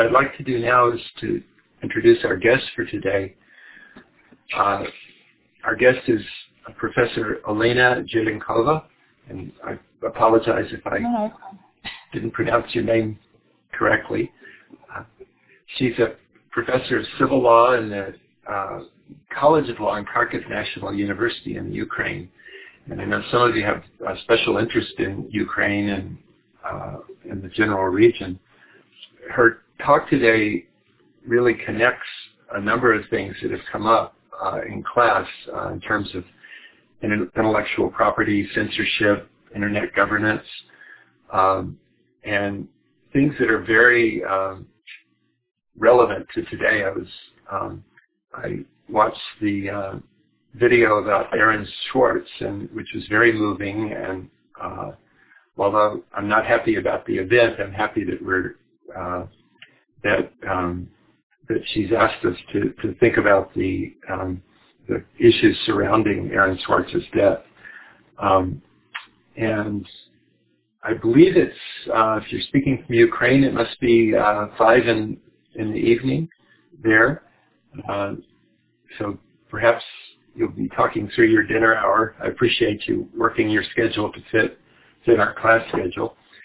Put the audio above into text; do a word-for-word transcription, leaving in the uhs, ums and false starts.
What I'd like to do now is to introduce our guest for today. Uh, our guest is Professor Elena Jedenkova, and I apologize if I no. didn't pronounce your name correctly. Uh, she's a professor of civil law in the uh, College of Law in Kharkiv National University in Ukraine. And I know some of you have a special interest in Ukraine and uh, in the general region. Her talk today really connects a number of things that have come up uh, in class uh, in terms of intellectual property, censorship, internet governance, um, and things that are very um, relevant to today. I was um, I watched the uh, video about Aaron Swartz, and which was very moving. And uh, although I'm not happy about the event, I'm happy that we're uh, that um, that she's asked us to, to think about the um, the issues surrounding Aaron Swartz's death. Um, and I believe it's uh, if you're speaking from Ukraine, it must be uh, five in in the evening there. Uh, so perhaps you'll be talking through your dinner hour. I appreciate you working your schedule to fit fit our class schedule.